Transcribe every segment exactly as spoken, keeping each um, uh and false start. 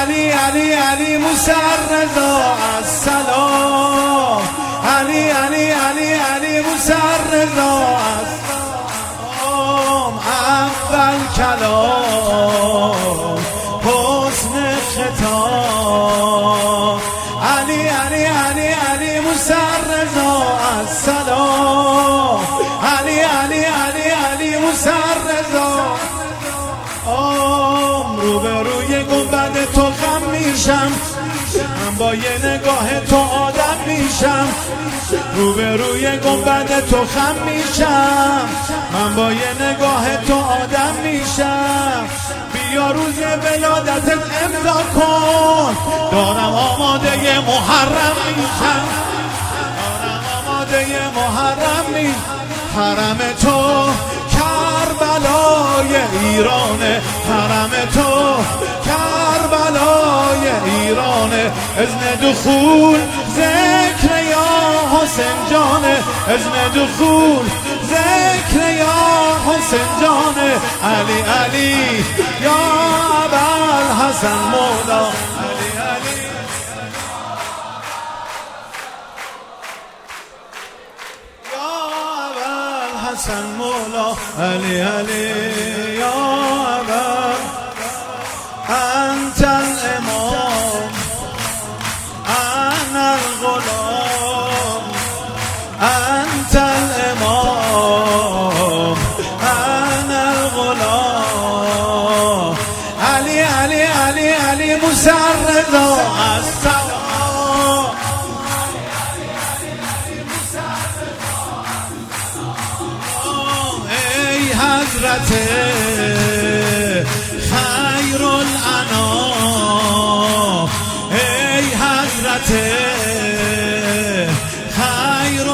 علی علی علی موسی رضا السلام علی علی علی علی موسی رضا السلام اول کلام حسن ختام علی علی علی علی موسی رضا السلام علی علی علی علی موسی رضا روبروی گنبد تو خم میشم من با یه نگاه تو آدم میشم روبروی گنبد تو خم میشم من با یه نگاه تو آدم میشم بیا روز ولادتت امضا کن دارم آماده محرم میشم دارم آماده محرم میشم حرم تو کربلای ایرانه حرم تو کربلای ایرانه اذن دخول ذکر یا حسین جانه اذن دخول ذکر یا حسین جانه علی علی یا ابوالحسن مولا علی علی حسن مولا علی علی یا ابا انت الامام انا الغلام انت الامام انا الغلام علی علی علی علی موسی رضا السلام حضرت خیر الانام ای حضرت خیر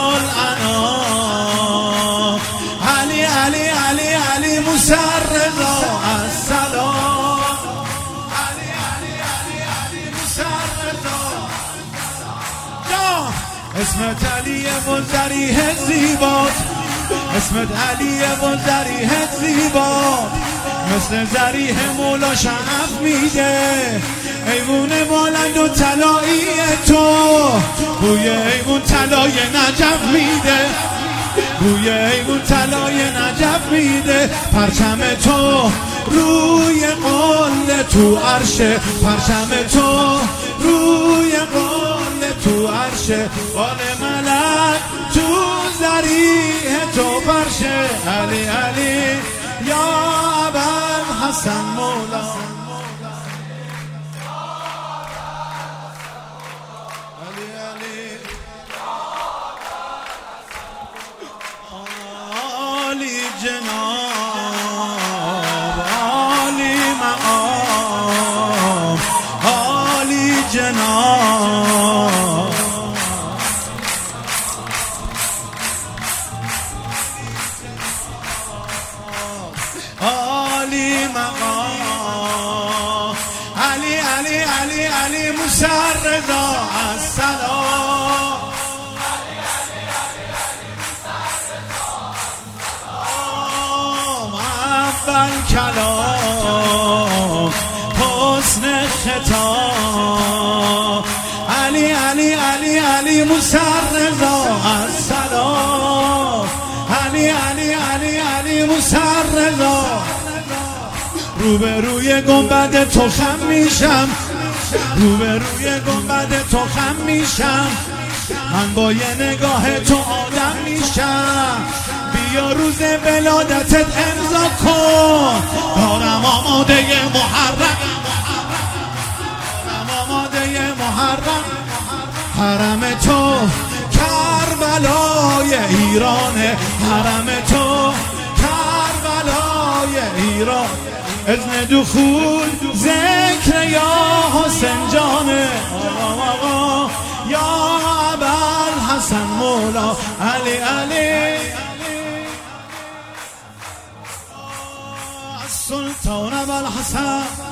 الانام علی علی علی علی موسی رضا السلام علی علی علی علی موسی رضا یا اسمت علی و ذریح زیبات اسمت علی و ذریح زیبات مثل ذریح مولا شعف میده ایوون مالند و طلایی تو بوی ایوون طلای نجف میده بوی ایوون طلای نجف میده پرچم تو روی قله تو عرشه پرچم تو روی قله تو عرشه بال ملک تو ذریح تو فرشه علی علی یا ابوالحسن مولا علی علی عالی جناب عالی مقام عالی جناب عالی مقام علی علی علی علی موسی رضا السلام علی علی علی علی موسی رضا السلام اول کلام حسن ختام علی علی علی علی موسی رضا السلام علی علی علی علی موسی رضا روبروی گنبد تو خم میشم روبروی گنبد تو خم میشم من با یه نگاه تو آدم میشم بیا روز ولادتت امضا کن دارم آماده محرم دارم آماده محرم حرم تو کربلای ایرانه حرم تو کربلای ایران اذن دخول ذکر یا حسین جانه آقا یا ابوالحسن مولا علی علی السلطان ابوالحسن